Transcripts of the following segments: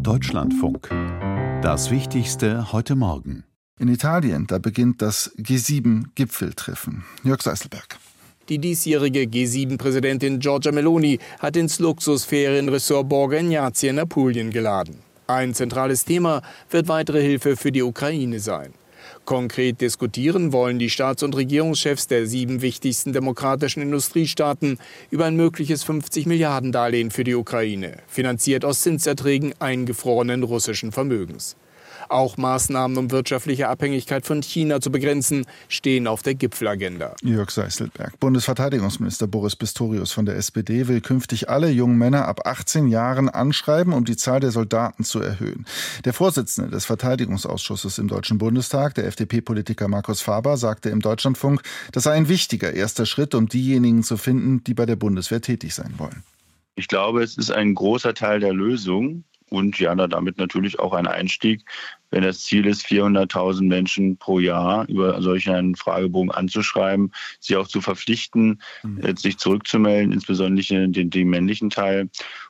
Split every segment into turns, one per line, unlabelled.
Deutschlandfunk. Das Wichtigste heute Morgen.
In Italien, da beginnt das G7-Gipfeltreffen. Jörg Seißelberg.
Die diesjährige G7-Präsidentin Giorgia Meloni hat ins Luxusferienresort Borgo Egnazia in Apulien geladen. Ein zentrales Thema wird weitere Hilfe für die Ukraine sein. Konkret diskutieren wollen die Staats- und Regierungschefs der 7 wichtigsten demokratischen Industriestaaten über ein mögliches 50-Milliarden-Darlehen für die Ukraine, finanziert aus Zinserträgen eingefrorenen russischen Vermögens. Auch Maßnahmen, um wirtschaftliche Abhängigkeit von China zu begrenzen, stehen auf der Gipfelagenda.
Jörg Seißelberg. Bundesverteidigungsminister Boris Pistorius von der SPD will künftig alle jungen Männer ab 18 Jahren anschreiben, um die Zahl der Soldaten zu erhöhen. Der Vorsitzende des Verteidigungsausschusses im Deutschen Bundestag, der FDP-Politiker Markus Faber, sagte im Deutschlandfunk, das sei ein wichtiger erster Schritt, um diejenigen zu finden, die bei der Bundeswehr tätig sein wollen.
Ich glaube, es ist ein großer Teil der Lösung. Und ja, damit natürlich auch ein Einstieg, wenn das Ziel ist, 400.000 Menschen pro Jahr über solch einen Fragebogen anzuschreiben, sie auch zu verpflichten, sich zurückzumelden, insbesondere den männlichen Teil.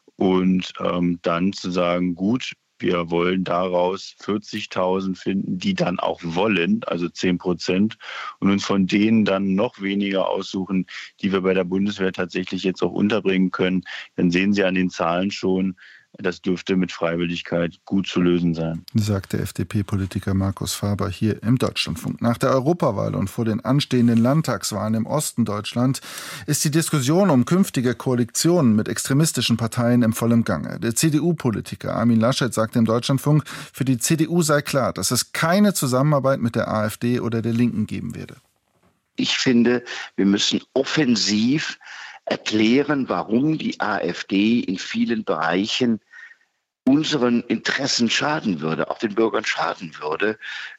Und dann zu sagen, gut, wir wollen daraus 40.000 finden, die dann auch wollen, also 10%, und uns von denen dann noch weniger aussuchen, die wir bei der Bundeswehr tatsächlich jetzt auch unterbringen können. Dann sehen Sie an den Zahlen schon, das dürfte mit Freiwilligkeit gut zu lösen sein.
Sagt der FDP-Politiker Markus Faber hier im Deutschlandfunk. Nach der Europawahl und vor den anstehenden Landtagswahlen im Osten Deutschland ist die Diskussion um künftige Koalitionen mit extremistischen Parteien im vollen Gange. Der CDU-Politiker Armin Laschet sagte im Deutschlandfunk, für die CDU sei klar, dass es keine Zusammenarbeit mit der AfD oder der Linken geben werde.
Ich finde, wir müssen offensiv erklären, warum die AfD in vielen Bereichen unseren Interessen schaden würde, auch den Bürgern schaden würde.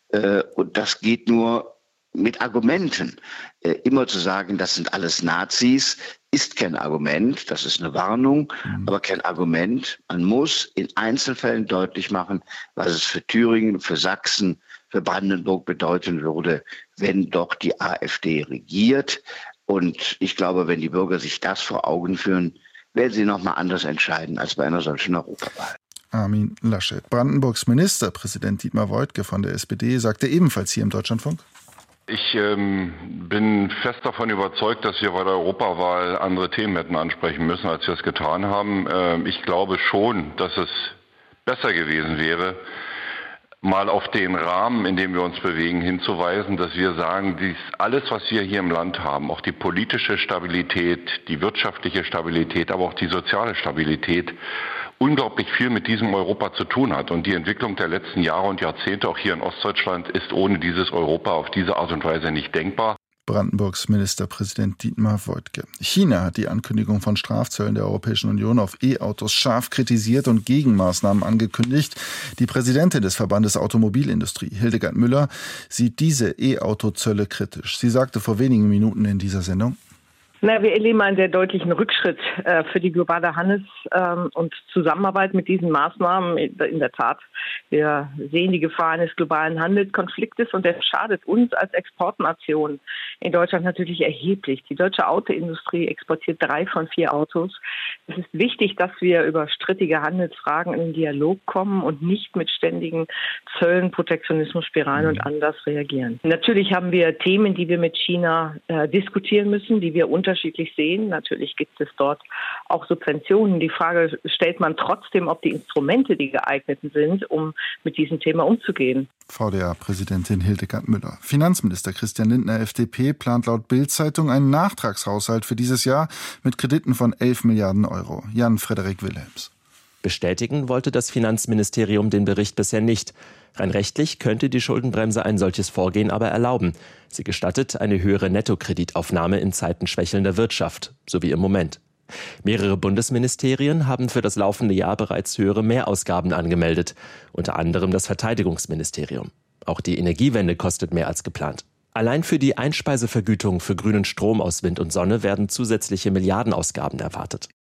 Und das geht nur mit Argumenten. Immer zu sagen, das sind alles Nazis, ist kein Argument. Das ist eine Warnung, aber kein Argument. Man muss in Einzelfällen deutlich machen, was es für Thüringen, für Sachsen, für Brandenburg bedeuten würde, wenn doch die AfD regiert. Und ich glaube, wenn die Bürger sich das vor Augen führen, werden sie noch mal anders entscheiden als bei einer solchen Europawahl.
Armin Laschet. Brandenburgs Ministerpräsident Dietmar Woidke von der SPD sagte ebenfalls hier im Deutschlandfunk:
Ich bin fest davon überzeugt, dass wir bei der Europawahl andere Themen hätten ansprechen müssen, als wir es getan haben. Ich glaube schon, dass es besser gewesen wäre, mal auf den Rahmen, in dem wir uns bewegen, hinzuweisen, dass wir sagen, alles, was wir hier im Land haben, auch die politische Stabilität, die wirtschaftliche Stabilität, aber auch die soziale Stabilität, unglaublich viel mit diesem Europa zu tun hat. Und die Entwicklung der letzten Jahre und Jahrzehnte auch hier in Ostdeutschland ist ohne dieses Europa auf diese Art und Weise nicht denkbar.
Brandenburgs Ministerpräsident Dietmar Woidke. China hat die Ankündigung von Strafzöllen der Europäischen Union auf E-Autos scharf kritisiert und Gegenmaßnahmen angekündigt. Die Präsidentin des Verbandes Automobilindustrie, Hildegard Müller, sieht diese E-Auto-Zölle kritisch. Sie sagte vor wenigen Minuten in dieser Sendung:
Wir erleben einen sehr deutlichen Rückschritt für die globale Handels- und Zusammenarbeit mit diesen Maßnahmen. In der Tat, wir sehen die Gefahr eines globalen Handelskonfliktes und der schadet uns als Exportnation in Deutschland natürlich erheblich. Die deutsche Autoindustrie exportiert 3 von 4 Autos. Es ist wichtig, dass wir über strittige Handelsfragen in den Dialog kommen und nicht mit ständigen Zöllen, Protektionismusspiralen und anders reagieren. Natürlich haben wir Themen, die wir mit China diskutieren müssen, die wir unterschiedlich sehen. Natürlich gibt es dort auch Subventionen. Die Frage stellt man trotzdem, ob die Instrumente die geeigneten sind, um mit diesem Thema umzugehen.
VDA-Präsidentin Hildegard Müller. Finanzminister Christian Lindner, FDP, plant laut Bild-Zeitung einen Nachtragshaushalt für dieses Jahr mit Krediten von 11 Milliarden Euro. Jan-Frederik Wilhelms.
Bestätigen wollte das Finanzministerium den Bericht bisher nicht. Rein rechtlich könnte die Schuldenbremse ein solches Vorgehen aber erlauben. Sie gestattet eine höhere Nettokreditaufnahme in Zeiten schwächelnder Wirtschaft, so wie im Moment. Mehrere Bundesministerien haben für das laufende Jahr bereits höhere Mehrausgaben angemeldet, unter anderem das Verteidigungsministerium. Auch die Energiewende kostet mehr als geplant. Allein für die Einspeisevergütung für grünen Strom aus Wind und Sonne werden zusätzliche Milliardenausgaben erwartet.